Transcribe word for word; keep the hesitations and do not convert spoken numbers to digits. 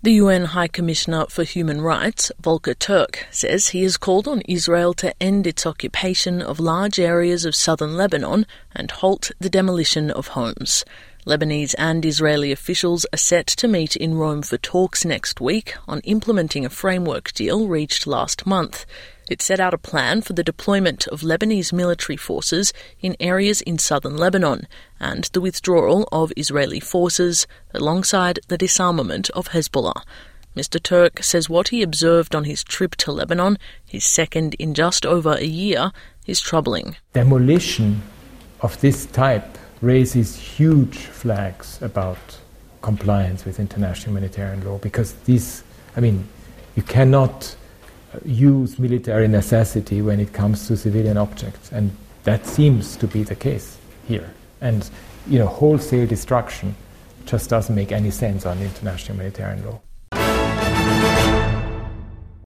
The U N High Commissioner for Human Rights, Volker Turk, says he has called on Israel to end its occupation of large areas of southern Lebanon and halt the demolition of homes. Lebanese and Israeli officials are set to meet in Rome for talks next week on implementing a framework deal reached last month. It set out a plan for the deployment of Lebanese military forces in areas in southern Lebanon and the withdrawal of Israeli forces alongside the disarmament of Hezbollah. Mister Turk says what he observed on his trip to Lebanon, his second in just over a year, is troubling. Demolition of this type raises huge flags about compliance with international humanitarian law because these, I mean, you cannot use military necessity when it comes to civilian objects, and that seems to be the case here. And, you know, wholesale destruction just doesn't make any sense on international humanitarian law.